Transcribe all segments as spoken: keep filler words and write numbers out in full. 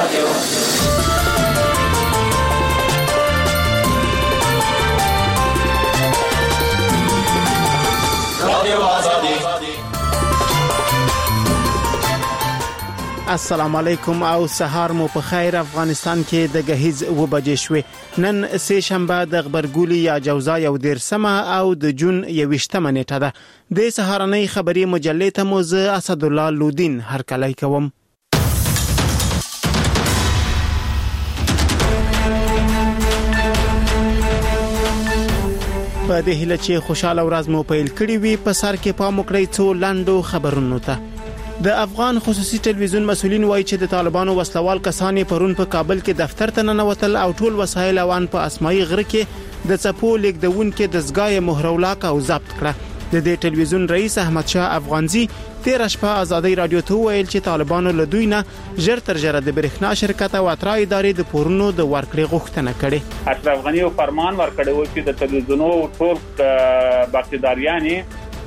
رادیو رادیو آزادی. السلام علیکم او سهار مو په خیر. افغانستان کې د غهیز و بجې شوې. نن سه شنبه د خبرګولي یا جوزا یو دیرسمه او د جون یوشتمه نیټه ده. د سهارنۍ خبري مجلې ته مو زه اسد الله لودین هرکلی کوم. په دې هیله چې خوشاله ورځ مو پیل کړی وي، په سر کې پام وکړئ څو لاندو خبرونو ته. د افغان خصوصي ټلویزیون مسؤلین وایي چې د طالبانو وسلوال کسان پرون په کابل کې دفتر ته ننوتل او ټول وسایل اوان په اسماعي غره کې د چپو لیکدون کې د زګای مهرولاک او ضبط کړه. د دې ټلویزیون رئیس احمد شاه افغانزي تیر شپه آزادۍ رادیو ته ویل چې طالبانو له دوی نه ژر تر ژره د برېښنا شرکت او اترا ادارې د پورونو د ورکړې غوښتنه کړې. اشرف غنی یو فرمان ورکړی و چې د ټلویزیونونو ټول باقیداریانه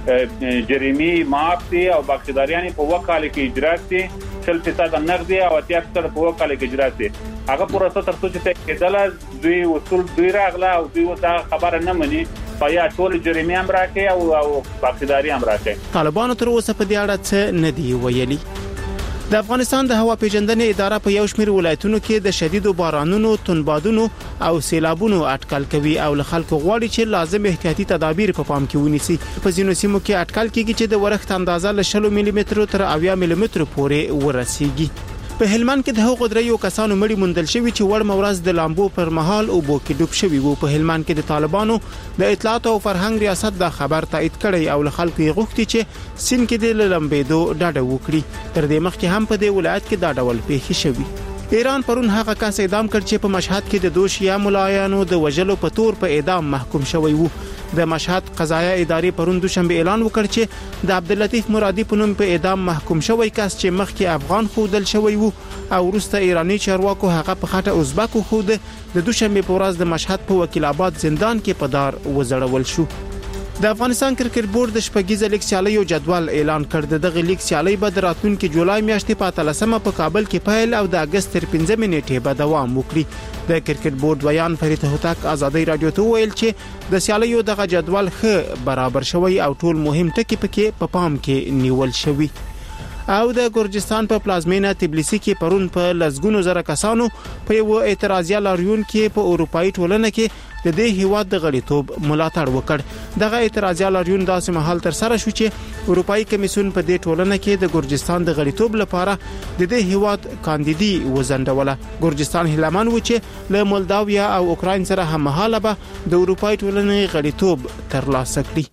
جریمی معاف دي او باقیداریانه په وکاله کې اجرا دي، شل فیصد نقدي او اتیا فیصد په وکاله کې اجرا دي. هغه پروسه تر څو چې کېدل دوی وصول دوی راغله او دوی دا خبره نه مني پیا ټول جریمی هم راکې او او باقیداری هم راکې. طالبانو تر اوسه په دې اړه څه نه دی ویلي. د افغانستان د هوا پیژندنې اداره په یو شمېر ولایتونو کې د شدیدو بارانونو، تندبادونو او سیلابونو اټکل کوي او له خلکو غواړي چې لازم احتیاطي تدابیر په پام کې ونیسي. په ځینو سیمو کې اټکل کیږي چې د ورښت اندازه له شل ملي مترو تر اویا ملي مترو پورې ورسیږي. په هلمند کې د هغو دریو کسانو مړي موندل شوي چې وړ مورز د لامبو پر مهال او بو کې ډوب شوي وو. په هلمند کې د طالبانو د اطلاعات او فرهنګ ریاست دا خبر تایید کړی او له خلکو یې غوښتي چې سین کې د لامبېدو ډاډه وکړي. تر دې مخکې هم په دې ولایت کې دا ډول پیښې شوي. ایران پرون هغه کس اعدام کړ چې په مشهد کې د دوشیا ملایانو د وژلو په تور په اعدام محکوم شوی وو. د مشهد قضایه ادارې پرون دوشنبه اعلان وکړ چې د عبداللطیف مرادی په نوم په اعدام محکوم شوی کس چې مخکې افغان خودل شوی وو او وروسته ایرانی چارواکو هغه په خاطر ازبکو خود د دوشنبه په ورځ د مشهد په وکیل آباد زندان کې په دار وزړول شو. د افغانستان کرکټ بورډ د شپږیزه لیګ سیالیو جدول اعلان کړ. دغه لیګ سیالي به د راتلونکي جولای میاشتې په اتلسمه په کابل کې پیل او د اگست تر پنځمې نیټې به دوام وکړي. د کرکټ بورډ ویان فرید هوتک آزادۍ رادیو ته ویل چې د سیالیو دغه جدول ښه برابر شوی او ټول مهم ټکي پکې په پام کې نیول شوی. او د ګورجستان په پلازمینه تبلیسی کې پرون په لزګونو زره کسانو په یو اعتراضیه لاریون کې په اروپאי ټولنه کې د دې هیواد د غړیتوب ملاتړ وکړ. دغه اعتراضیه لاریون داسې مهال تر سره شو چې اروپאי کمیسیون په دې ټولنه کې د ګورجستان د غړیتوب لپاره د دې هیواد کاندیدي وزندوله. ګورجستان هیلمن و چې له مولداویا او اوکراین سره هممهاله به د اروپאי ټولنې غړیتوب ترلاسه کړي.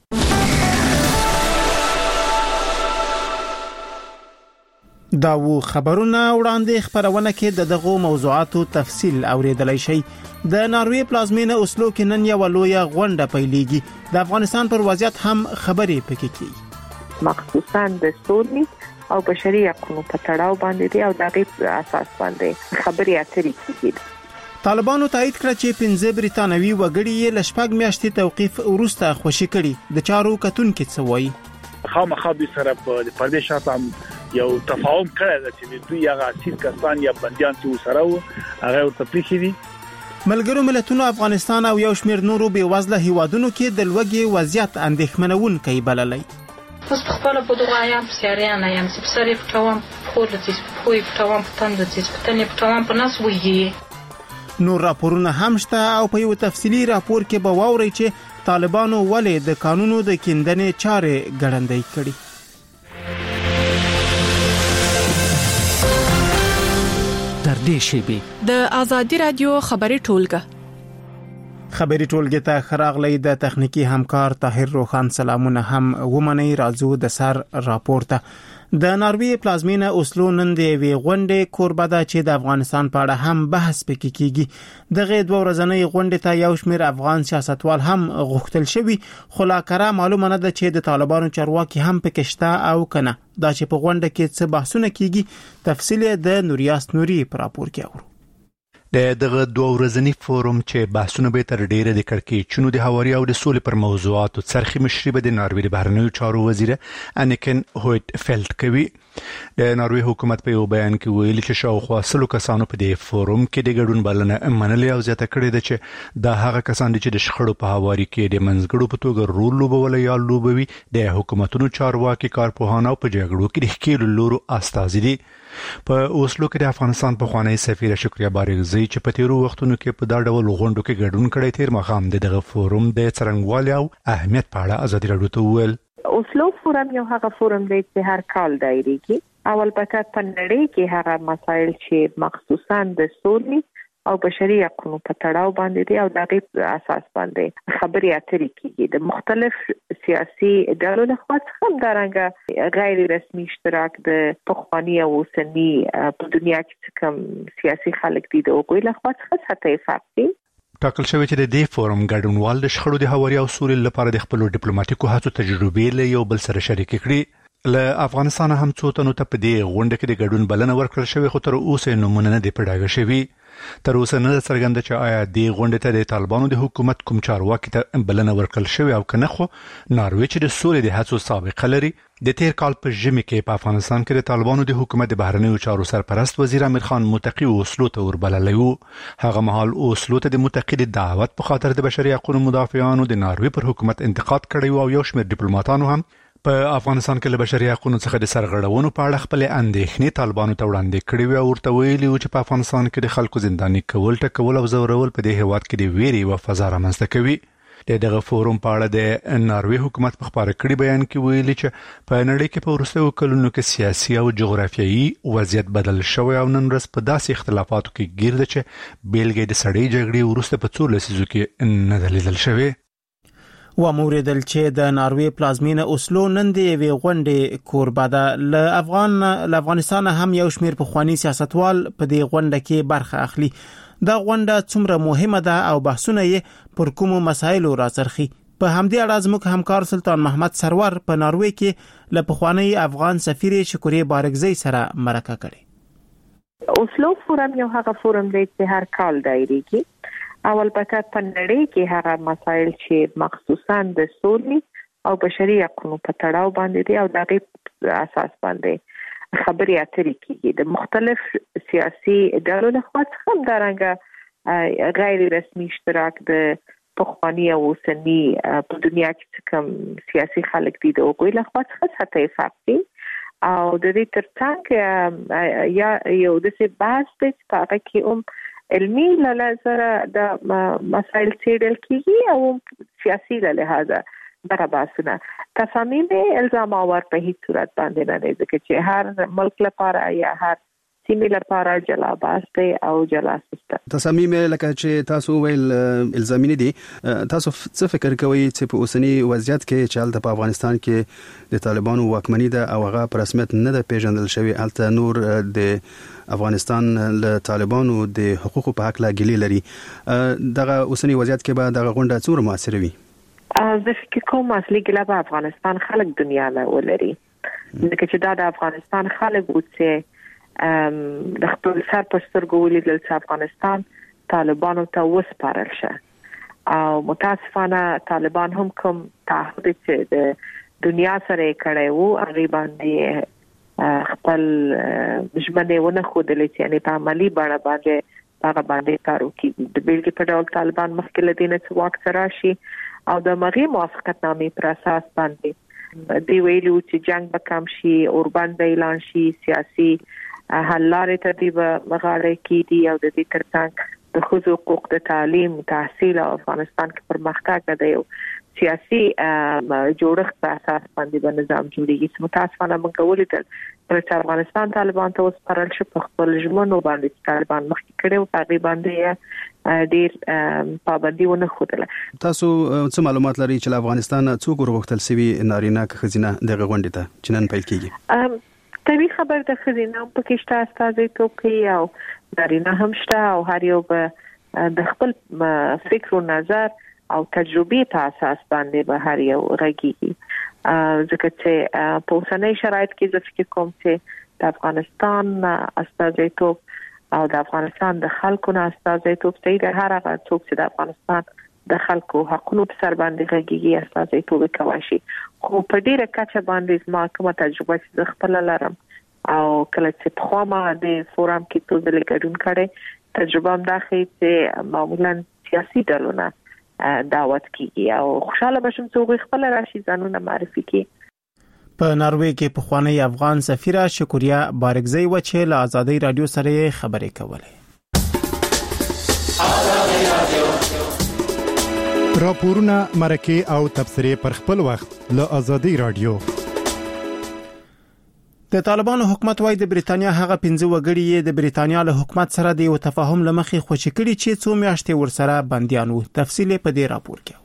دا و خبرونه وړاندې خبرونه کې د دغه موضوعاتو تفصیل اوریدلای شي. د ناروی پلازمینه اوسلو کې نن یو لویه غونډه پیلېږي. د افغانستان پر وضعیت هم خبرې پکې کیږي، مخصوصا د سولې او بشري حقوقو په تړاو باندې او دغه اساس باندې خبرې اترې کیږي. طالبانو تایید کړ چې پنځه بریتانوي وګړي له شپږ میاشتې توقیف وروسته خوشي کړي. د چارو کتونکو څه وایي؟ خامخا به سره په پردیش شاتم یو تفاهم کړی چې دوی هغه اسیر کسان یا بنديان چې سره وو هغه ورته پریښي دي. ملګرو ملتونو افغانستان او یو شمېر نورو بېوزله هیوادونو کې د لوږې وضعیت اندېښمنونکی بللی. اوس په خپله په دغه ایام سیاریانه یم چې په سر یې پټوم، په خور د څیز په پوی پټوم، په تند د څیز په تن یې پټوم، په نس ویږي. نور راپورونه هم شته او په یو تفصیلي راپور کې به واورئ چې طالبانو ولې د قانونو د کیندنې چارې ګړندۍ کړي. در دې شیبې د آزادۍ رادیو خبري ټولګه خبري ټولګه ته خراغلی د تخنیکی همکار طاهر روخان سلامونه هم ومني. راځو د سر راپورته. د ناروی پلازمینه اوسلو نن د وی غونډې کوربه ده چې د افغانستان په اړه هم بحث پکې کیږي. دغه دوه ورځنۍ غونډې ته یو شمېر افغان سیاستوال هم غوښتل شوی، خو لا کره معلومه نه ده چې د طالبانو چارواکي هم پکې شته او کنه. دا چې په غونډه کې څه بحثونه کیږي تفصیل د نوریاس نوري پر راپور کې اورو. د دغه دوه ورځنی فورم چې بحثونه به تر ډیره د کړکېچونو د هواري او د سولې پر موضوعاتو څرخي مشري به د ناروې د بهرنیو چارو وزیر انیکن هویټ فیلډ کوي. د ناروې حکومت په یو بیان کې ویلي چې شاوخوا سلو کسانو په دې فورم کې د ګډون بلنه منلې او زیاته کړې ده چې دا هغه کسان دي چې د شخړو په هواري کې د منځګړو په توګه رول لوبول یا لوبوي د حکومتونو چارواکي کارپوهان او په جګړو کې د ښکېلو لورو استازي دي. په اوسلو کې د افغانستان په خوانی سفیر شکریا بارګزی چې په تیرو وختونو کې په دا ډول غونډو کې ګډون کړی تیر مخام دغه فورم د څرنګوالي او اهمیت په اړه ازادي راډیو ته وویل. اوسلو فورم یو هغه فورم دی چې هر کال دایریږي او البته په نړۍ کې هغه مسایل چې مخصوصا د سولې او بشري حقوقو په تړاو باندې دي او دغه اساس باندې خبري اترې کیږي. د مختلف سیاسي ډلو له خوا څخه درنګ غیر رسمي اشتراک د پخوانی او اوسنی په دنیا کې کوم سیاسي خلک دي د وګړي له خوا څخه ساتي فاکتي ټاکل شوی چې د دې فورم ګډونوال د شخړو د هواري او سولې لپاره د خپل ډیپلوماټیکو هڅو تجربې له یو بل سره شریک کړي. له افغانستان هم څو تنو ته په دې غونډه کې د ګډون بلنه ورکړل شوې خو تر اوسه نمونه نه دی پیدا شوی. تر اوسه نه څرګنده چې آیا د غونډې ته د طالبانو د حکومت کوم چارواکي ته بلنه ورکړل شوی او کنه. خو ناروې چې د سولې د هڅو سابقه لري د تیر کال په ژمي کې په افغانستان کې د طالبانو د حکومت د بهرنیو چارو سرپرست وزیر امیر خان متقی اوسلو ته وربللی و. هغه مهال اوسلو ته د متقی د دعوت په خاطر د بشري حقوقو مدافعانو د ناروې پر حکومت انتقاد کړی او یو شمېر ډیپلوماټانو هم په افغانستان کې له بشري حقوقو څخه د سرغړونو په اړه خپل اندېښنې طالبانو ته وړاندې کړې وي او ورته ویلي و چې په افغانستان کې د خلکو زنداني کول ټکول او زورول په دې هیواد کې د ویرې او فضا رامنځته کوي. د دغه فورم په اړه د ناروې حکومت په خبره کړي بیان کې ویلي چې په نړۍ کې په وروستیو کلونو کې سیاسي او جغرافیایي وضعیت بدل شوی او نن ورځ په داسې اختلافاتو کې ګیر ده چې بیلګې د سړې جګړې وروسته په څو لسیزو کې نه لیدل شوی. و موریدل چې د ناروې پلازمینه اوسلو نن د وی غونډې کوربه ده. ل افغان ل افغانستان هم یو شمیر په خواني سیاستوال په دې غونډه کې برخه اخلي. دا غونډه څومره مهمه ده او بحثونه یې پر کومو مسایلو راڅرخي. په همدې اړه زموږ همکار سلطان محمد سرور په ناروې کې ل پخوانی افغان سفیر شکریا بارګزی سره مرکه کړې. اوسلو فورم یو هغه فورم دی چې هر کال دایریږي او البته په نړۍ کې هغه مسایل چې مخصوصا د سولې او بشري حقوقو په تړاو باندې دي او دغه اساس باندې خبري اترې کیږي. د مختلف سیاسي ډلو له خوا څخه درنګ غیر رسمي اشتراک د پخوانی او اوسنی په دنیا کې کوم سیاسي خلک دي د وګړي له خوا څخه ساتي فاکتي او د دې ترڅنګ یا یو د څه بحث د هغه کې هم علمي لحاظه د مسایل څېړل کیږي او سیاسي لحاظه دغه بحثونه تصامیم الزام اور په هیڅ صورت باندې نه دي ځکه چې هر ملک لپاره یا هر سیمه لپاره جلا بحث دی او جلا سیستم. تصامیم لکه چې تاسو ویل الزامي دي تاسو څه فکر کوئ چې په اوسنی وضعیت کې چې حالت په افغانستان کې د طالبانو واکمنۍ ده او هغه په رسمیت نه ده پیژندل شوی البته نور د افغانستان له طالبانو د حقوقو په حق لا ګیلې لري دغه اوسنی وضعیت کې به دغه غونډه څومره موثره وي؟ زه فکر کوم اصلي ګله په افغانستان خلک دنیا له ولري ځکه چې دا د افغانستان خلک وو چې د خپل سر په سترګو ولیدل چې افغانستان طالبانو ته وسپارل شو او متاسفانه طالبان هم کوم تعهد چې د دنیا سره کړی وو هغه باندې خپل ژمنه ونه خوده چې یعنی په عملی بڼه باندې هغه باندې کار وکړي. د بیلګې په ډول طالبان مخکې له دې نه چې واک ته راشي او د مغي موافقتنامې پر اساس باندې دی ویلو چې جنگ به کم شي اوربند به اعلان شي سیاسي حل لارې ته دی مغاړې کې دي او د دې ترڅنګ د ښځو حقوق د تعلیم تحصیل او افغانستان کې پرمختګ دی او سیاسي جوړښت په اساس باندې به نظام جوړیږي. متاسفانه موږ ولیدل چې افغانستان طالبان ته وسپارل شو په خپل ژمنو باندې طالبان مخکې کړي او هغه باندې ډېر پابندي ونه خوده. تاسو څه معلومات لرئ چې افغانستان څوک ورغښتل سوي نارینه که ښځینه دغه غونډې ته چې نن پیل کیږي؟ طبي خبر د ښځینه په کې شته استازیتوب کوي او نارینه هم شته او هر یو به د خپل فکر او نظر او تجربې په اساس باندې به هر یو غږیږي ځکه چې په اوسنۍ شرایط کې زه فکر کوم چې د افغانستان استازیتوب او د افغانستان د خلکو نه استازیتوب کوي د هر هغه څوک چې د افغانستان د خلکو حقوقو په سر باندې غږیږي استازیتوب کوي شي. خو په ډیره کچه باندې ما کومه تجربه چې خپل لرم او کله چې په خامه د فورم کې ټول د ګډون کړي تجربه هم دا ښيي چې معمولا سیاسي ډلونه دعوت کیږي او خوشاله بشم چې خپل راشي ځانونه معرفي کړي. په ناروې کې په خوانی افغان سفیره شکریا بارګزی و چې له آزادۍ رادیو سره خبرې کولې. راپورونه مرکه او تبصره پر خپل وخت له آزادۍ رادیو. د طالبانو حکومت وايي د بریتانیا هغه پنځه وګړي د بریتانیا له حکومت سره د تفاهم لمخې خوشی کړي چې څو میاشتې ورسره بنديان وو. تفصیل په دې راپور کې.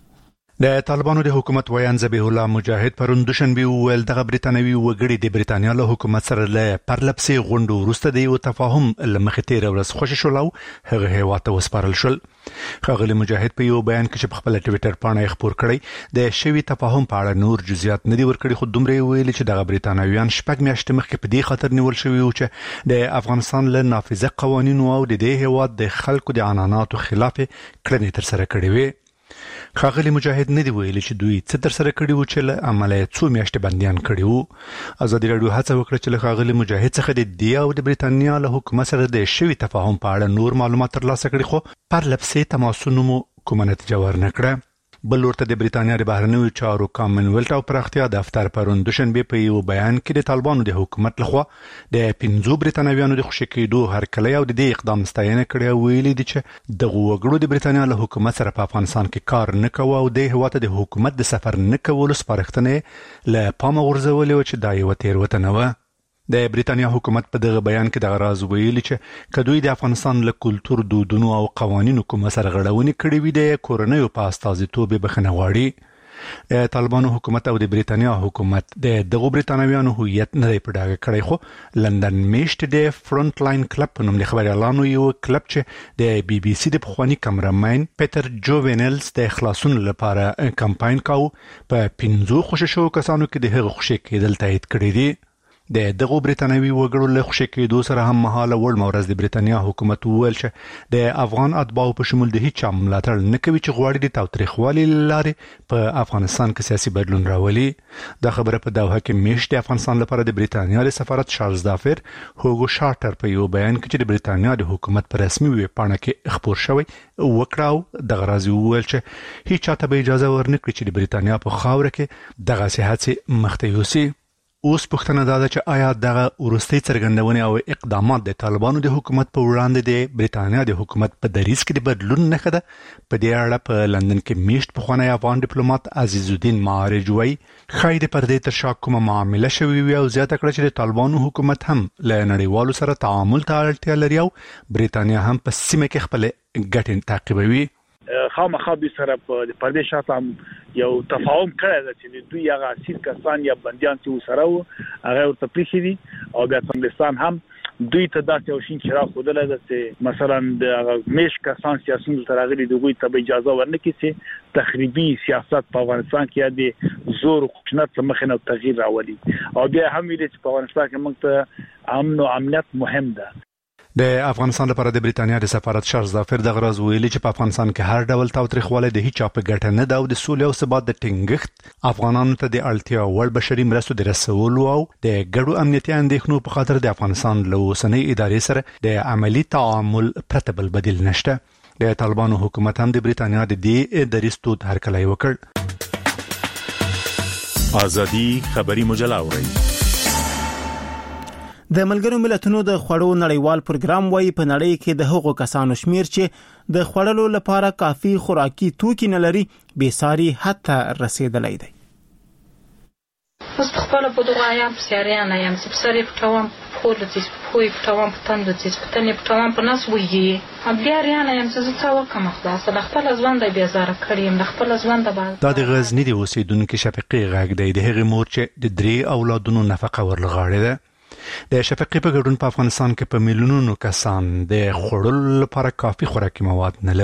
د طالبانو د حکومت ویان ذبیح الله مجاهد پرون دوشنبه ویل د بریتانوي وګړي د بریتانیا له حکومت سره له پرلپسې غونډو وروسته د یو تفاهم لمخې تیر ورځ خوشی شول او هغه هیواته وسپارل شول. خغلی مجاهد په یو بیان کې چې په خپل ټوئیټر باندې خبر کړی د شوی تفاهم په اړه نور جزئیات نه دی ورکړي، خو دومره ویل چې د بریتانویان شپږ میاشتې مخکې په دې خاطر نیول شوی و چې د افغانستان له نافذه قوانینو او د دې هیواد د خلکو د عنعناتو خلاف کړنې تر سره کړې وي. خغلی مجاهد نه دی ویلي چې دوی څه تر سره کړي وو چې له عملیه څو میاشتې بنديان کړي وو. آزادي رادیو هڅه وکړه چې له خغلی مجاهد څخه د دی او د بریتانیا له حکومت سره د شوی تفاهم په اړه نور معلومات ترلاسه کړي، خو پر لپسې تماسونو مو کومه نتیجه ورنکړه. بل ورته د بریتانیا د بهرنیو چارو کامن ویلټ او پراختیا دفتر پرون دوشنبه په یو بیان کې د طالبانو د حکومت لخوا د پنځو بریتانویانو د خوشی کېدو هرکلی او د دې اقدام ستاینه کړې او ویلي دي چې د وګړو د بریتانیا له حکومت سره په افغانستان کې کار نه کوي او د هواته د حکومت د سفر نه کولو سپارښتنه له پامه غورځولې و چې دا یو تیروتنه و. د بریتانیا حکومت په دغه بیان کې د غراز ویلي چې کدوې د افغانستان له کلتور دودونو او قوانینو کوم سره غړونې کړې وي د کورنیو په استازیتوب بخښنه غواړي. د طالبانو حکومت او د بریتانیا حکومت د دغه بریتانویانو هویت نه دی پډاګه کړی، خو لندن میشت د فرونټ لاین کلب په نوم د خبريالانو یو کلب چې د بي بي سي د پخوانی کمرمین پیټر جووینلز د خلاصون لپاره کمپاین کاو په پنځو خوششو کسانو کې د هغه خوشی کېدل تایید کړی دی. د دغه بریتانوي وګړو له خوشی کېدو سره هم مهاله وړ مورز د بریتانیا حکومت وویل چې د افغان اتباعو په شمول د هیڅ ملاتړ نه کوي چې غواړي د تاوتریخوالي لارې په افغانستان کې سیاسي بدلون راولي. دا خبره په دوحه کې میشت د افغانستان لپاره د بریتانیا د سفارت چارلز دافر هوګو شارټر په یو بیان کې چې د بریتانیا د حکومت پر رسمي ویب پاڼه کې خبر شوی وکړاو د غرازي وویل چې هیڅ چاته به اجازه ورنکړي چې د بریتانیا په خاوره کې دغه سیاحت مخته یوسي. اوس پوښتنه دا ده چې آیا دغه ورستي څرګندونې او اقدامات د طالبانو د حکومت په وړاندې د بریتانیا د حکومت په دریځ کې د بدلون نه خده؟ په دې اړه په لندن کې میشت پخوانی افغان ډیپلوماټ عزیز الدین معارج وایي خای د پردې تر شا کومه معامله شوې وي او زیاته کړه چې د طالبانو حکومت هم له نړیوالو سره تعامل ته اړتیا لري او بریتانیا هم په سیمه کې خپل ګټې تعقیبوي. خامخا به سره په پردې شاته یو تفاهم کړی چې دوی هغه اسیر کسان یا بنديان چې سره وو هغه ورته پېښې دي او بیا افغانستان هم دوی ته داسې یو شین چې راخودل ده چې مثلا د میش کسان سیاسي ترغلي دوی ته اجازه ورنکړي چې تخریبي سیاست په افغانستان کې د زور او خشونت مخه نه تغییر راولي او بیا هم ویل چې په افغانستان کې موږ ته امن او امنیت مهم ده. د افغانستان لپاره د بریتانیا د سفارت چارلز دافر د غراز ویلي چې په افغانستان کې هر ډول تاوتریخوالی د هیڅ په ګټه نه ده او د سولې او ثبات د ټینګښت افغانانو ته د اړتیا وړ بشري مرستو د رسولو او د ګډو امنیتي اندېښنو په خاطر د افغانستان له اوسنۍ ادارې سره د عملی تعامل پرته بل بدیل نشته. د طالبانو حکومت هم د بریتانیا د دې دریځ تود هرکلی وکړ. آزادي خبري مجله اوري. د ملګرو ملتونو د خوړو نړیوال پروګرام وايي په نړۍ کې د هغو کسانو شمیر چې د خوړلو لپاره کافي خوراکي توکي نه لري به ساري حد ته رسیدلی دی. اوس خپل په دغه ایام سیاریان ایم چې سری پټوم خور لته خوې پټوم پتند چې پتنې پټوم په ناس وږي بیا ریان ایم چې څه وکم خلاص د خپل ځوان د بیزار کړیم د خپل ځوان د باز د غزنی دی اوسیدونکو شفقي غږ دی د هغې مور چې د درې اولادونو نفقه ورلغاړي ده. د شفقي په ګډون په افغانستان کې په میلیونونو کسان د خوړلو لپاره کافي خوراکي مواد نه لري.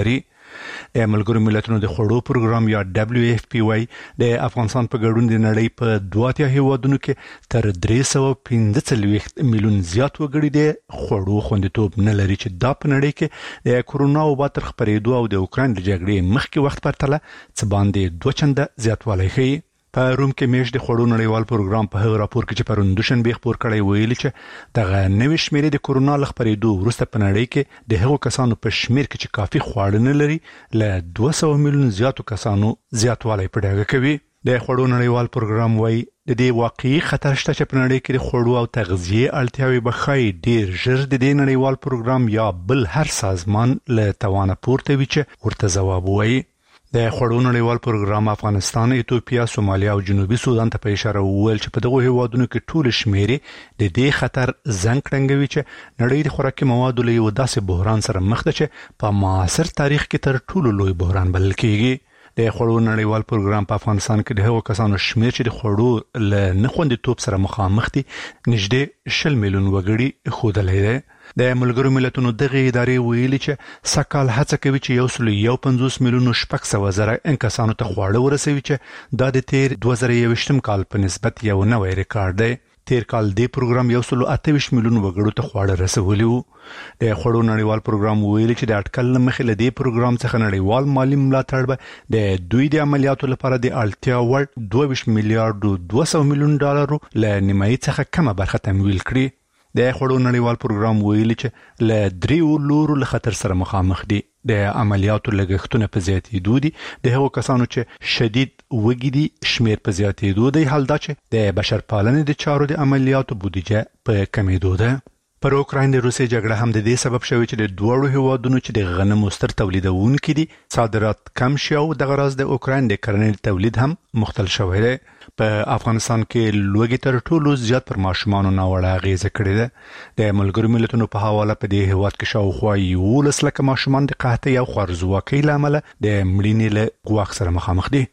د ملګرو ملتونو د خوړو پروګرام یا دبليو اف پی واي د افغانستان په ګډون د نړۍ په دوه اتیا هیوادونو کې تر درې سوه پنځه څلوېښت میلیون زیات وګړي د خوړو خوندیتوب نه لري چې دا په نړۍ کې د کورونا وبا تر خپرېدو او د اوکراین د جګړې مخکې وخت پرتله څه باندې دوه چنده زیاتوالی ښیي. په روم کې میش د خوړو نړیوال پروګرام په هغه راپور کې چې پرون دوشنبه خبر کړی ویلي چې دغه نوې شمیرې د کورونا لخپرېدو وروسته په نړۍ کې د هغو کسانو په شمیر کې چې کافي خواړه نه لري له دوه سوه میلیون زیاتو کسانو زیاتوالی په ډاګه کوي. د خوړو نړیوال پروګرام وايي د دې واقعي خطر شته چې په نړۍ کې د خوړو او تغذیه اړتیاوې بخای ډیر ژر د دې نړیوال پروګرام یا بل هر سازمان له توانه پورته وي چې ورته ځواب وایي. د خوړو نړیوال پروګرام افغانستان، ایتوپیا، سومالیا او جنوبي سودان ته په اشاره وویل چې په دغه هیوادونو کې ټول شمیرې د دې خطر زنګ ټنګوي چې نړۍ د خوراکي موادو له یو داسې بحران سره مخ ده چې په معاصر تاریخ کې تر ټولو لوی بحران بلل کېږي. د خوړو نړیوال پروګرام په افغانستان کې د هغو کسانو شمیر چې د خوړو له نه خوندیتوب سره مخامخ دي نږدې شل میلیون وګړي ښودلی دی. د ملګرو ملتونو دغه ادارې ویلي چې سکهال هڅه کوي چې یو سل یو پنځوس میلیون شپږ سوه زره انکسانو ته خواړه ورسوي چې دا د تیر دوه زره یوویشتم کال په نسبت یو نوی ریکارډ دی. تیر کال د پروګرام یو سل اته ویشت میلیون وګړو ته خواړه رسولي وو. د خوړو نړیوال پروګرام ویلي چې د اټکل نه مخې له دې پروګرام څخه نړیوال مالی ملاتړ به د دوی د عملیاتو لپاره د اړتیا وړ دوه ویشت میلیارډ دوه سوه میلیون ډالرو له نیمایي څخه کمه برخه تمویل کړي. د خوړو نړیوال پروګرام ویلي چې له دریو لورو له خطر سره مخامخ دي. د عملیاتو لګښتونه په زیاتېدو دي، د هغو کسانو چې شدید وږي دي شمیر په زیاتېدو دی، حال دا چې د بشرپالنې د چارو د عملیاتو بودیجه په کمیدو ده. پر اوکراین د روسیې جګړه هم د دې سبب شوی چې د دوړو هیوادونو چې د غنمو ستر تولیدونکي دي صادرات کم شي او دغه راز د اوکراین د کرنې تولید هم مختل شوی دی. په افغانستان کې لوږې تر ټولو زیات پر ماشومانو ناوړه اغیزه کړې ده. د ملګرو ملتونو په حواله په دې هیواد کې شاوخوا یولس لکه ماشومان د قحطۍ او خوارځواکۍ له امله د مړینې له ګواښ سره مخامخ دي.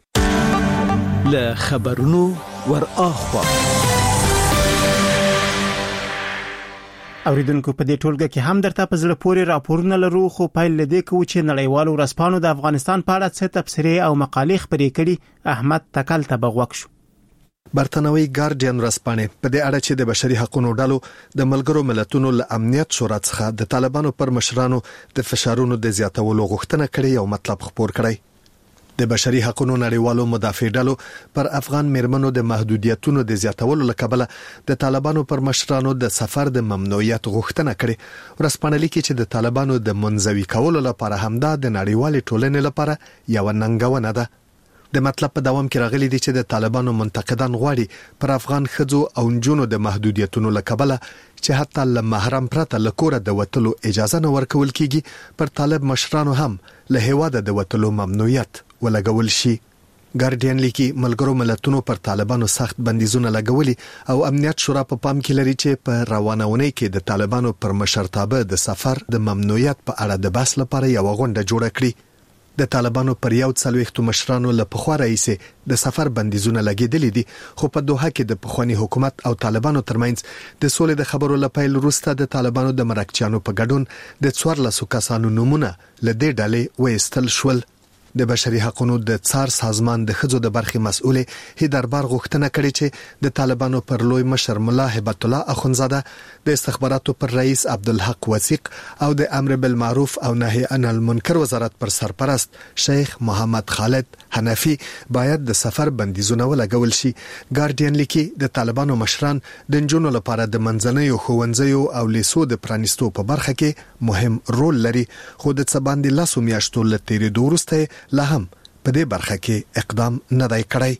له خبرونو ور اخوا اوریدونکو په دې ټولګه کې هم درته په زړه پورې راپورونه لرو، خو پایل لدې کوو چې نړیوالو ورځپاڼو د افغانستان په اړه څه تبصرې او مقالې خپرې کړي. احمد تکل ته بغوښ شو. برتانوي ګارډین ورځپاڼې په دې اړه چې د بشري حقوقو ډلو د ملګرو ملتونو له امنیت شورا څخه د طالبانو پر مشرانو د فشارونو د زیاتولو غوښتنه کړې یو مطلب خبر کړی. د بشري حقوقو نړیوالو مدافع ډلو پر افغان میرمنو د محدودیتونو د زیاتولو لکبله د طالبانو پر مشرانو د سفر د ممنوعیت غوښتنه کړې. ورځپاڼه لیکي چې د طالبانو د منزوي کولو لپاره همدا د نړیوال ټولنې لپاره یو ننګونه ده. د مطلب په دوام کې راغلي دي چې د طالبانو منتقدان غواړي پر افغان ښځو او نجونو د محدودیتونو لکبله چې حتی له محرم پرته له کوره د وتلو اجازه نه ورکول کیږي پر طالب مشرانو هم له هیواده د وتلو ممنوعیت ولګول شي. ګارډین لیکي ملګرو ملتونو پر طالبانو سخت بندیزونه لګولي او امنیت شورا په پام کې لري چې په روانونې کې د طالبانو پر مشرتابه د سفر د ممنوعیت په اړه د بحث لپاره یو غونډه جوړه کړي. د طالبانو پر یو څلوېښتو مشرانو له پخوا راهیسې د سفر بندیزونه لګیدلي دي، خو په دوحه کې د پخوانی حکومت او طالبانو ترمنځ د سولې د خبرو لپاره وروسته د طالبانو د مرکچیانو په ګډون د څوارلسو کسانو نومونه له دې ډلې وایستل شول. د بشري حقوقو د څار سازمان د خځو د برخې مسؤل هیدربار غوښتنه کړې چې د طالبانو پر لوی مشر مولا هبت الله اخونزاده، د استخباراتو پر رئیس عبدالحق وثیق او د امر بالمعروف او نهی عن المنکر وزارت پر سرپرست شیخ محمد خالد حنفی باید د سفر بندیزونه ولګول شي. ګارډین لیکي د طالبانو مشران د نجونو لپاره د منځنیو ښوونځیو او لیسو د پرانیستو په برخه کې مهم رول لري، خو د څه باندې لاسو میاشتو له تیرېدو وروسته لا هم په دې برخه کې اقدام نه دی کړی.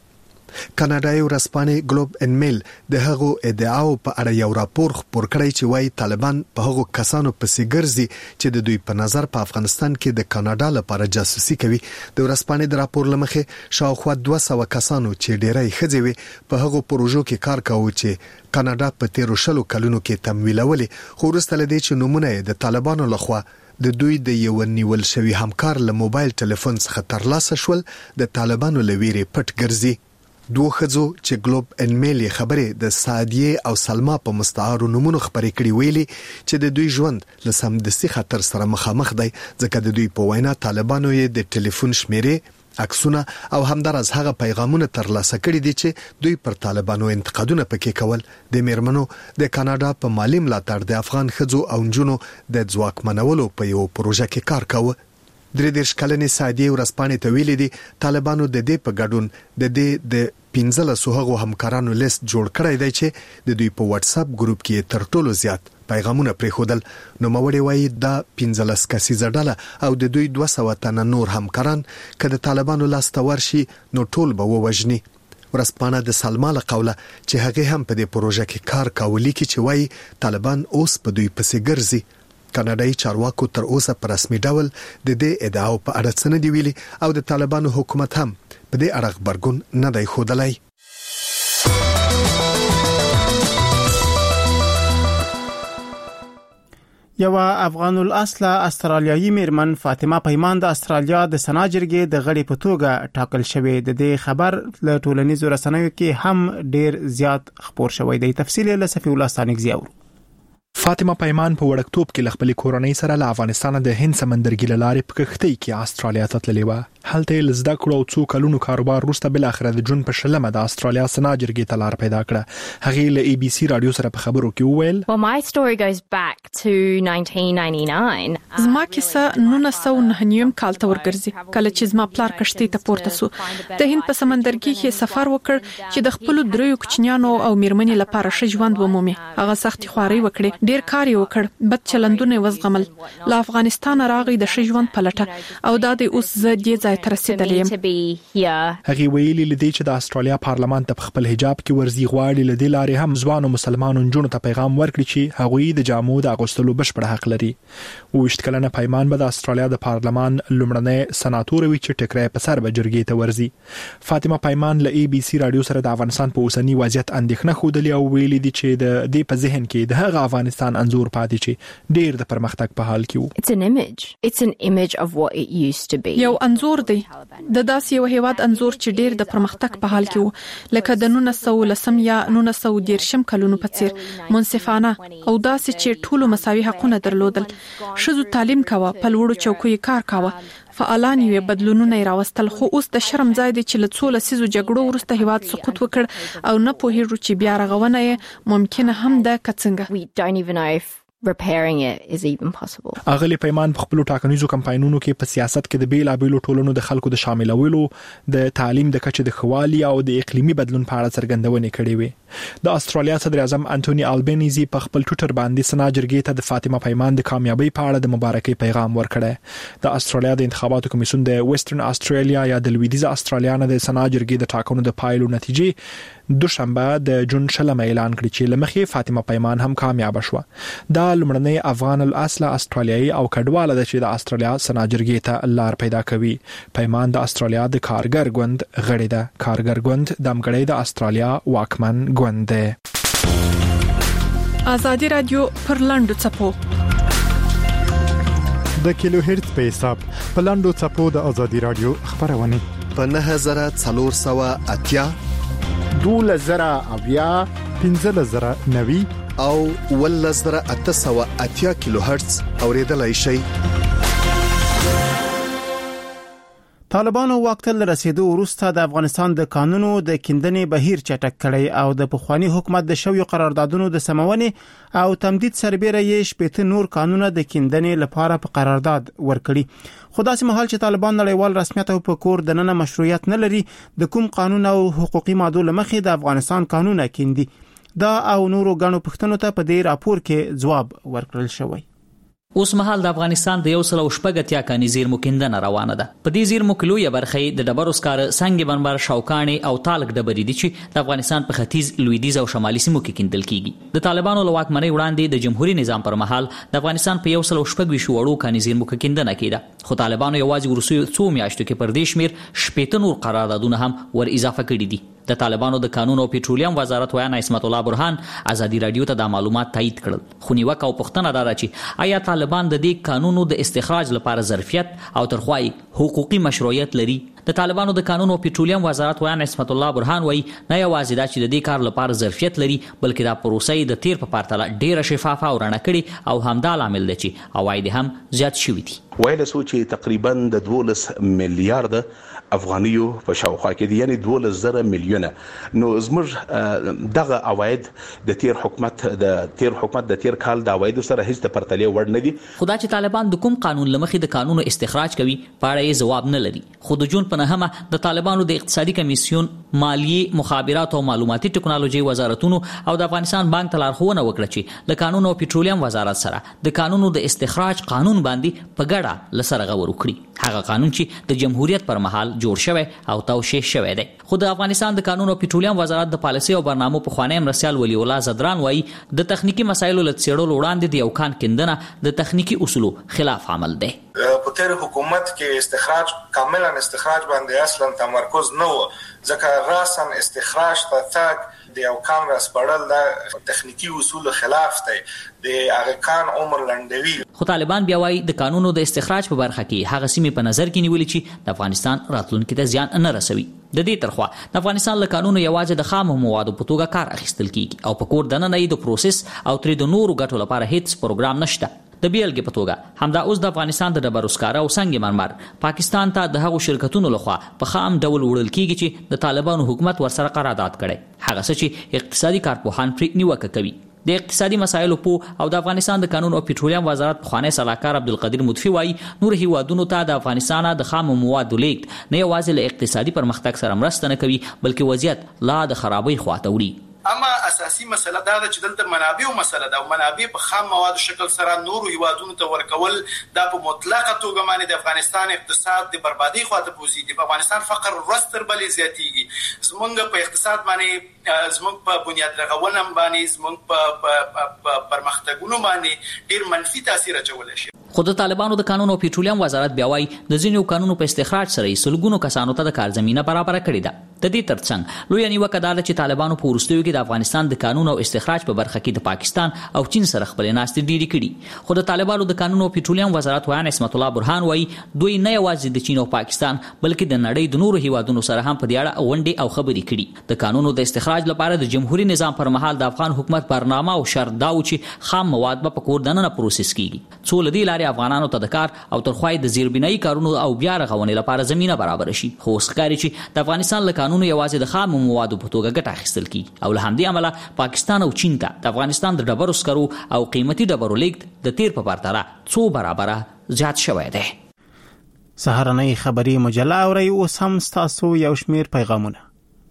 کاناډایي ورځپاڼې ګلوب ان میل د هغو ادعاو په اړه یو راپور خپور کړی چې وايي طالبان په هغو کسانو پسې ګرځي چې د دوی په نظر په افغانستان کې د کاناډا لپاره جاسوسي کوي. د ورځپاڼې د راپور لمخې شاوخوا دوه سوه کسانو چې ډیری ښځې وي په هغو پروژو کې کار کاوه چې کاناډا په تیرو شلو کلونو کې تمویلولې، خو وروسته له دې چې نومونه د طالبانو لخوا د دوی د یو نیول شوی همکار له موبایل ټلیفون څخه ترلاسه شول د طالبانو لویری پټ ګرځي. دوه خزو چې ګلوب ان میل خبره د سعدیه او سلما په مستعار نمونه خبرې کړې ویلي چې د دوی ژوند له سمدستي خطر سره مخامخ دی ځکه د دوی په وینا طالبانو یې د ټلیفون شمیرې عکسونه او همدارس هغه پیغامونه ترلاسه کړي دي چې دوی پر طالبانو انتقادونه پکې کول. د میرمنو د کاناډا په مالی ملاتړ د افغان خزو او نجونو د ځواکمنولو په یو پروژه کې کار کاوه. درې دیرش کلنې سعدیه ورځپاڼې ته ویلي دي طالبانو د دې په ګډون د دې د پنځلسو هغو همکارانو لیست جوړ کړی دی چې د دوی په واتس اپ ګروپ کې تر ټولو زیات پیغامونه پریښودل. نو موري وایي دا پنځلس کسیزه ډله او د دوی دوه سوه تنه نور همکاران که د طالبانو لاس ته ورشي نو ټول به ووژني. ورځپاڼه د سلما له قوله چې هغه هم په دې پروژه کې کار کاوه لیکي چې وایي طالبان اوس په دوی پسې ګرځي. کاناډایي چارواکو تر اوسه په رسمي ډول د دې ادعاو په اړه څه نه دی ویلي او د طالبانو حکومت هم په دې اړه خبرګون نه دی ښودلی. یو افغان الاصل استرالیایي میرمن فاطمه پیمان د استرالیا د سنا جرګې د غړي په توګه ټاکل شوې. د دې خبر له ټولنیزو رسنیو کې هم ډیر زیات خبر شوی دی. تفصیل له صفی الله ستانکزی اورو. فاطمه پیمان په وړکتوب کې خپل کورنۍ سره له افغانستان د هند سمندرګي لارې په کښتۍ کې استرالیا ته تللی و. هلته یې زده کړو او څو کلونو کاروبار وروسته بل اخر د جون په شلمه د استرالیا سنا جرګې ته لار پیدا کړه. هغه له ای بي سي رادیو سره په خبرو کې وویل Well my story goes back to nineteen ninety-nine. زما کیسه نولس سوه نهه نیم کال ته ورګرځي کله چې زما پلار کشتۍ ته پورته سو. د هند په سمندرګي کې سفر وکړ چې د خپل دریو کوچنیانو او میرمنې لپاره ښه ژوند ومومي. هغه سختي خواري وکړي، ډیر کار یې وکړ، بد چلندونه وزغمل. له افغانستان راغی د ښه ژوند په لټه او دا د اوس زه دې ځای ته رسیدلې. هغه ویلي لدی چې د استرالیا پارلمان ته خپل حجاب کې ورزي غواړي لدی لارې هم ځوانو مسلمانانو جنونو ته پیغام ورکړي چې هغوی د جامو د اغوستلو بشپړ حق لري. وشت کلنه پیمان به د استرالیا د پارلمان لومړنی سناتور وي چې ټکرای په سر به جرګې ته ورزي. فاطمه پیمان له ای بي سي رادیو سره د افغانستان په اوسنی وضعیت اندېښنه خوده او ویلي دي چې د دې په ذهن کې د هغه افغانستان انزور پاتې چې ډیر د پرمختګ په حال کې وو. It's an image. It's an image of what it used to be. یو انزور دی د داسې یو هیواد انزور چې ډیر د پرمختګ په حال کې وو لکه د نولس سوه لسم یا نولس سوه دیرشم کلونو په څیر منصفانه او داسې چې ټولو مساوي حقونه درلودل. ښځو تعلیم کاوه، په لوړو چوکیو کار کاوه، فعالان یې بدلونونه راوستل. خو اوس د شرم ځای دی چې له څو لسیزو جګړو وروسته هیواد سقوط وکړ او نه پوهیږو چې بیا رغونه یې ممکنه هم ده که څنګه. We don't even know if repairing it is even possible. اغلی پیمان په خپل ټاکنیزو کمپاینونو کې په سیاست کې د بیلابېلو ټولنو د خلکو د شاملولو، د تعلیم د کچې د خوالي او د اقلیمي بدلون په اړه څرګندونې کړې وې. د استرالیا صدر اعظم انټونی البنيزي په خپل ټویټر باندې سنا جرګې ته د فاطمه پیمان د کامیابی په اړه د مبارکۍ پیغام ورکړی. د استرالیا د انتخاباتو کمیسیون د ویسټرن استرالیا یا د لویدیځ استرالیا نه د سنا جرګې د ټاکنو د پایلو نتیجې دوشنبه د جون شلمه اعلان کړی چې لمخې فاطمه پیمان هم کامیاب شوه. دا لمړنۍ افغان الاصل استرالیایي او کډواله ده چې د استرالیا سنا جرګې ته لار پیدا کوي. پیمان د استرالیا د کارګر ګوند غړی ده. کارګر ګوند د امګړۍ د استرالیا واکمن ګوند ده. آزادي رادیو پر لاندو چپو د کیلو هرتز په حساب په لاندو چپو د آزادي رادیو خبرونه په نه هزار څلور سوه اتیا دوله زره اویا پنځله زره نوي او ولس زره اته سوه اتیا کیلو هرتز اوریدلای شي. طالبانو واکتل رسیدو وروسته د افغانستان د قانونو د کیندنې بهیر چټک کړی او د پخوانی حکومت د شویو قراردادونو د سمونې او تمدید سربېره یې شپږ نور قانونه د کیندنې لپاره په قرارداد ورکړي. خو داسې مهال چې طالبان نړیوال رسمیت او په کور دننه مشروعیت نه لري، د کوم قانون او حقوقي ماده لمخې د افغانستان قانونه کیندي. دا او نورو غنو پښتنو ته په دې راپور کې ځواب ورکړل شوی. اوس مهال د افغانستان د یو سل او شپږ اتیا کاني زیرمو کیندنه روانه ده. په دې زیرمو کې لویه برخه د ډبرو سکاره، سنگ مرمر، شوکانې او تالک ډبرې دي چې د افغانستان په ختیځ، لویدیځ او شمالي سیمو کې کیندل کیږي. د طالبانو له واکمنۍ وړاندې د جمهوریت نظام پر مهال د افغانستان په یو سل او شپږ ویشت وړو کاني زیرمو کې کیندنه کیده. خو طالبانو یوازې ورسوي څو میاشتو کې پر دې شمیر شپږ نور قراردادونه هم ور اضافه کړي دي. د طالبانو د قانون او پېټرولیم وزارت ویاند عصمت الله برهان ازادي رادیو ته د معلومات تایید کړل. خو نیوکه او پوښتنه دا ده چې آیا طالبان د دې قانونو د استخراج لپاره ظرفیت او ترخوای حقوقي مشروعیت لري؟ د طالبانو د قانون او پټرولیم وزارت ویان عصمت الله برهان وایي نه یوازې دا چې د دې کار لپاره ظرفیت لري بلکې دا پروسه د تیر په پرتله ډیره شفافه او رڼا کړي او همدا لامل دی چې عواید هم زیات شوي دي. ویل سو چې تقریبا د دولس میلیارډ افغانیو په شاوخوا کې دي یعنی دولس زره میلیونه نو زموږ دغه عواید د تیر حکومت د تیر حکومت د تیر کال د عواید سره هیڅ د پرتلې وړ نه دي. خدا چې طالبان د کوم قانون لمخې د قانونو استخراج کوي په اړه یې جواب نه لري. خو د جون په نهمه د طالبانو د اقتصادي کمیسیون مالیه مخابرات او معلوماتي ټکنالوژي وزارتونو او د افغانستان بانک تلارښوونه وکړه چې د قانون او پټرولیم وزارت سره د قانونو د استخراج قانون باندې په ګډه لسره غور وکړي. هغه قانون چې د جمهوریت پر مهال جوړ شوی او توشیح شوی دی. خو د افغانستان د قانون او پټرولیم وزارت د پالیسي او برنامو په خوانی مرسیال ولی الله زدران وایي د تخنیکی مسایلو لڅېړلو وړاندې د یو کان کیندنه د تخنیکی اصولو خلاف عمل دی. په تیر حکومت کې استخراج کاملا استخراج باندې اصلا تمرکز نه و ځکه راسن استخراج ته تاګ د یو کان راسپړل د تخنیکی اصول خلاف دی د هغه کان عمر لنډوي. خو طالبان بیا وایي د قانونو د استخراج په برخه کې هغه سیمې په نظر کې نیولې چې د افغانستان راتلونکي ته زیان نه رسوي. د دې ترخوا د افغانستان له قانونو یوازې د خام موادو په توګه کار اخیستل کیږي او په کور دننه یې د پروسس او ترې د نورو ګټو لپاره هیڅ پروګرام نشته. د بیلګې په توګه همدا اوس د افغانستان د ډبرو سکاره او سنگ مرمر پاکستان ته د هغو شرکتونو لخوا په خام ډول وړل کیږي چې د طالبانو حکومت ورسره قرارداد کړي. هغه څه چې اقتصادي کارپوهان پرې نیوکه کوي. د اقتصادي مسایلو په او د افغانستان د قانون او پټرولیم وزارت خوانی صلاحکار عبدالقدیر مضفی وایي نور هیوادونو ته د افغانستان د خام موادو لیږد نه یوازې له اقتصادي پرمختګ سره مرسته نه کوي بلکې وضعیت لا د خرابۍ خواته وړي. اما اساسي مسله دا ده چې دلته منابع او مسله ده او منابع په خام موادو شکل سره نورو هیوادونو ته ورکول دا په مطلقه توګه باندې د افغانستان اقتصاد د بربادي خواته بوزي. د افغانستان فقر ورستر بلې زیاتیږي. زمونږ په اقتصاد باندې زمونږ په بنیاد رغونه باندې زمونږ په پرمختګونو باندې ډیر منفي تاثیر اچولی شي. خو د طالبانو د قانون او پټرولیم وزارت بیا وایي د ځینو قانونو په استخراج سره یې سلګونو کسانو ته د کار زمینه برابر کړې ده. د دې ترڅنګ لوی نیوکه دا ده چې طالبانو په وروستیو کې د افغانستان د قانون او استخراج په برخه کې د پاکستان او چین سره خپلې ناستې ډیرې کړي. خو د طالبانو د قانون او پټرولیم وزارت ویان عصمت الله برهان وایي دوی نه یوازې د چین او پاکستان بلکې د نړۍ د نورو هیوادونو سره هم په دې اړه غونډې او خبرې کړي. د قانونو د استخراج لپاره د جمهوریت نظام پر مهال د افغان حکومت برنامه او شرط دا و چې خام مواد به په کور دننه پروسس کیږي څو لدی لارې افغانانو ته د او ترخوای د زیربنایی کارونو او بیا رغونې لپاره زمينه برابر شي. خو ښکاري چې د افغانستان له قانونو یوازې د خام موادو په توګه ګټه اخیستل کیږي او له همدې عمله پاکستان او چین ته د افغانستان د ډبرو سکرو او قیمتي ډبرو لیږد د تیر په پرتله څو برابره زیات شوی دی. سهارنۍ خبری مجله اوري اوس هم تاسو یو شمیر پیغامونه.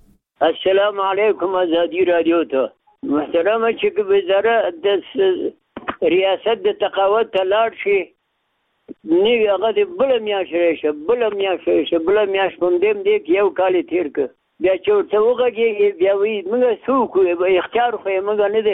السلام علیکم ازادي رادیو ته محترمه چې وزارت د ریاست د تقاعد ته لاړ شي نیو هغه د بل میاش ریشه بل میاش ریشه بل میاش کوم دیم دی یو کال تیر ک بیا چې ورته وګورئ بیا وی موږ څوک اختیار خو موږ نه دی.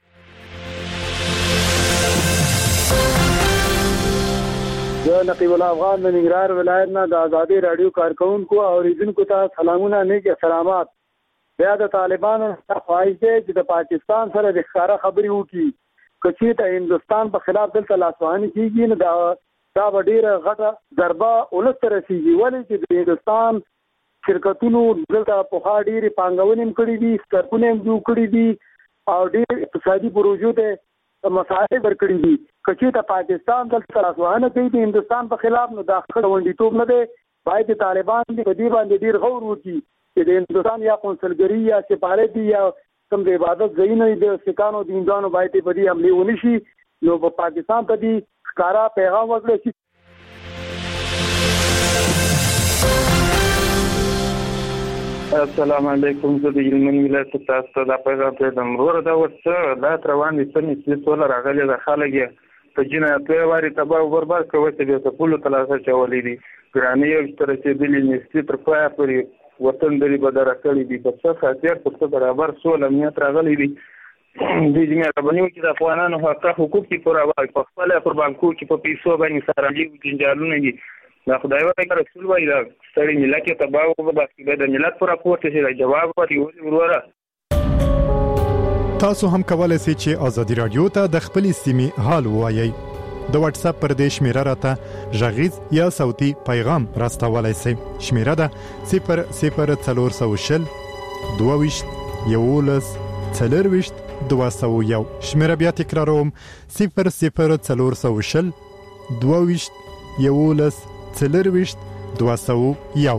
زه نقیب الله افغان د ننګرهار ولایت نه د ازادي رادیو کارکونکو او اوریدونکو ته سلامونه نیک سلامات. بیا د طالبانو خواهش دی چې د پاکستان سره د ښکارا خبرې وکړي کچې ته هندستان په خلاف دلته لاسوهنه کیږي نو دا دا ډیره غټه ضربه ولست رسیږي ولې چې د هندستان شرکتونو دلته په خا ډیره پانګونې کړې دي سترپونه هم جوړ کړې دي او ډیر اقتصادي پروژو ته مساعده ورکړي دي. کچې ته پاکستان دلته لاسوهنه کوي د هندستان په خلاف نو دا خړوندیتوب نه دی. باید طالبان دې په دې باندې ډیر غور وکړي چې د هندستان یا قونسلګری یا سفارت یا کوم د عبادت ځایونه د سکانو د هندوانو باید په دې حمله ونی شي نو په پاکستان ته دې ښکارا پیغام ورکړي شي. السلام علیکم زه د یمن ولایت تاسو ته پیغام ته د مرور دا ورڅ لا روان دي چې څول راغلي د خلک په جنایت واري تباہ او برباد کوي چې په پولو تلاسه چولې دي ګرانې یو تر چې بلی نستی تر پای پورې وطن دلی بدر کړی دي په څه خاطر په برابر سول امنیت راغلي دي د جمعیت باندې چې د افغانانو حق حقوق کی پورا وای په خپل پر بانکو کې په پیسو باندې سره دي جنجالونه دي دا خدای ورته رسول وای دا ستړي ملت ته تباہ او برباد د ملت پر راپورته شي جواب ورکړي وروره. تاسو هم کولای شئ چې ازادي رادیو ته د خپل سیمې حال وایي د واتس اپ پر دې شمیره راته ژغیز یا صوتي پیغام راستولای شئ. شمیره ده صفر صفر څلور سوه شل دوه ویشت یولس څلور ویشت دوه سوه یو. شمیره بیا تکراروم صفر صفر څلور سوه شل دوه ویشت یولس څلور ویشت دوه سوه یو.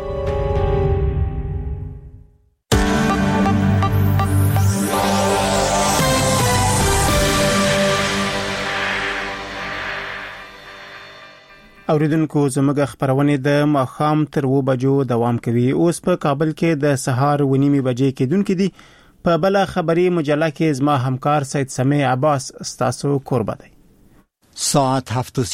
اوریدونکو زموږ خبرونه د ماخام تر و بجو دوام کوي. اوس په کابل کې د سهار و نیمه بجې کېدونکې دي. په بل خبري مجله کې زما همکار سید سمیع عباس ستاسو قربا دی. ساعت هفت